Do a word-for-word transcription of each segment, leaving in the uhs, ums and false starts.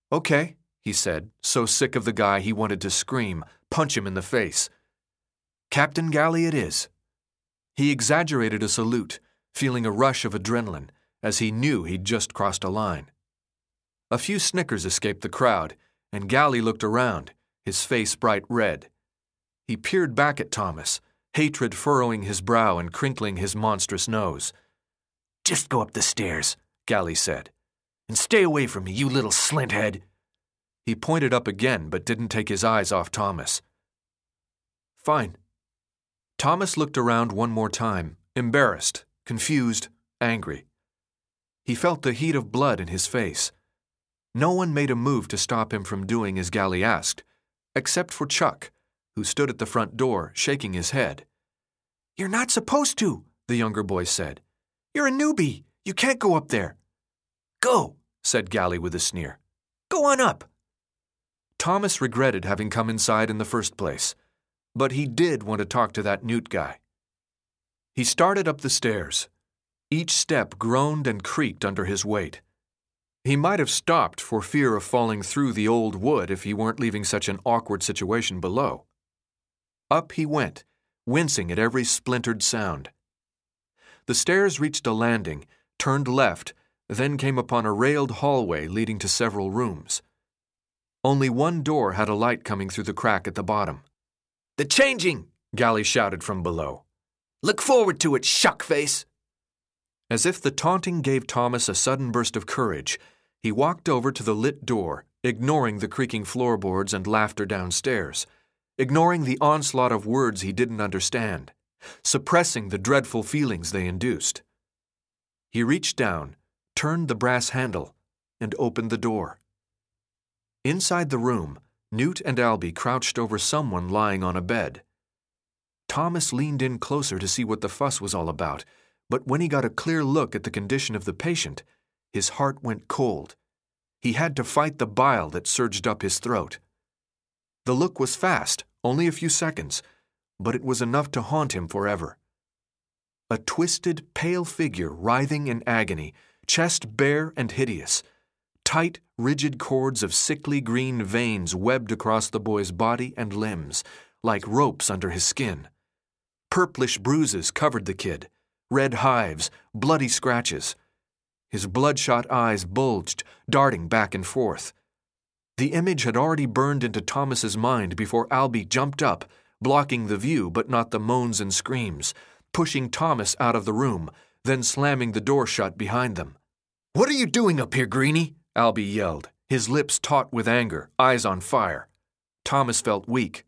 "Okay," he said, so sick of the guy he wanted to scream, punch him in the face. "Captain Galley it is." He exaggerated a salute, feeling a rush of adrenaline, as he knew he'd just crossed a line. A few snickers escaped the crowd, and Galley looked around, his face bright red. He peered back at Thomas, hatred furrowing his brow and crinkling his monstrous nose. "Just go up the stairs," Galley said, "and stay away from me, you little slinthead." He pointed up again, but didn't take his eyes off Thomas. "Fine." Thomas looked around one more time, embarrassed, confused, angry. He felt the heat of blood in his face. No one made a move to stop him from doing as Galley asked, except for Chuck, who stood at the front door, shaking his head. "You're not supposed to," the younger boy said. "You're a newbie. You can't go up there." "Go," said Galley with a sneer. "Go on up." Thomas regretted having come inside in the first place, but he did want to talk to that Newt guy. He started up the stairs. Each step groaned and creaked under his weight. He might have stopped for fear of falling through the old wood if he weren't leaving such an awkward situation below. Up he went, wincing at every splintered sound. The stairs reached a landing, turned left, then came upon a railed hallway leading to several rooms. Only one door had a light coming through the crack at the bottom. "The changing!" Galley shouted from below. "Look forward to it, shuckface!" As if the taunting gave Thomas a sudden burst of courage, he walked over to the lit door, ignoring the creaking floorboards and laughter downstairs, ignoring the onslaught of words he didn't understand, suppressing the dreadful feelings they induced. He reached down, turned the brass handle, and opened the door. Inside the room, Newt and Albie crouched over someone lying on a bed. Thomas leaned in closer to see what the fuss was all about, but when he got a clear look at the condition of the patient, his heart went cold. He had to fight the bile that surged up his throat. The look was fast, only a few seconds, but it was enough to haunt him forever. A twisted, pale figure writhing in agony, chest bare and hideous. Tight, rigid cords of sickly green veins webbed across the boy's body and limbs, like ropes under his skin. Purplish bruises covered the kid, red hives, bloody scratches. His bloodshot eyes bulged, darting back and forth. The image had already burned into Thomas's mind before Albie jumped up, blocking the view but not the moans and screams, pushing Thomas out of the room, then slamming the door shut behind them. "What are you doing up here, Greenie?" Albie yelled, his lips taut with anger, eyes on fire. Thomas felt weak.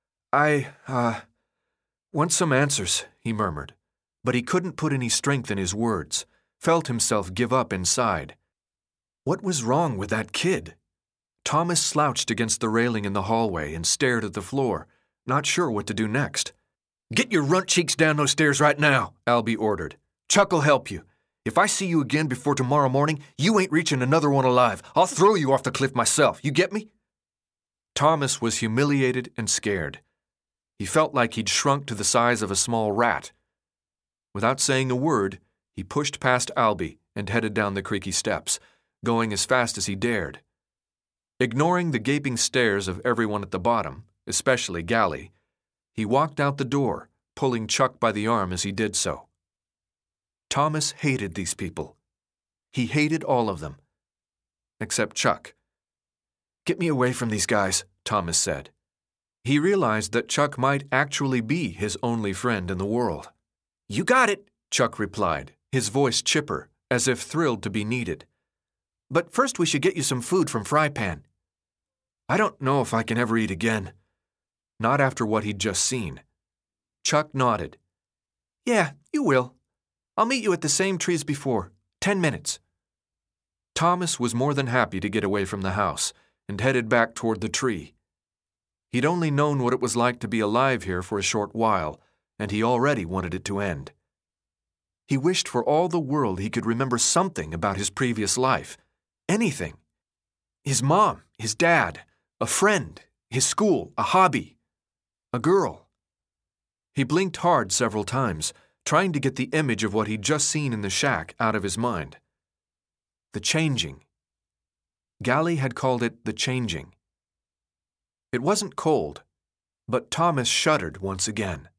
I, uh, want some answers, he murmured, but he couldn't put any strength in his words, felt himself give up inside. What was wrong with that kid? Thomas slouched against the railing in the hallway and stared at the floor, not sure what to do next. "Get your runt cheeks down those stairs right now," Albie ordered. "Chuck'll help you. If I see you again before tomorrow morning, you ain't reaching another one alive. I'll throw you off the cliff myself. You get me?" Thomas was humiliated and scared. He felt like he'd shrunk to the size of a small rat. Without saying a word, he pushed past Albie and headed down the creaky steps, going as fast as he dared. Ignoring the gaping stares of everyone at the bottom, especially Galley, he walked out the door, pulling Chuck by the arm as he did so. Thomas hated these people. He hated all of them. Except Chuck. "Get me away from these guys," Thomas said. He realized that Chuck might actually be his only friend in the world. "You got it," Chuck replied, his voice chipper, as if thrilled to be needed. "But first we should get you some food from Fry Pan." "I don't know if I can ever eat again." Not after what he'd just seen. Chuck nodded. "Yeah, you will. I'll meet you at the same tree as before. Ten minutes." Thomas was more than happy to get away from the house and headed back toward the tree. He'd only known what it was like to be alive here for a short while, and he already wanted it to end. He wished for all the world he could remember something about his previous life. Anything. His mom, his dad, a friend, his school, a hobby, a girl. He blinked hard several times, trying to get the image of what he'd just seen in the shack out of his mind. The changing. Galley had called it the changing. It wasn't cold, but Thomas shuddered once again.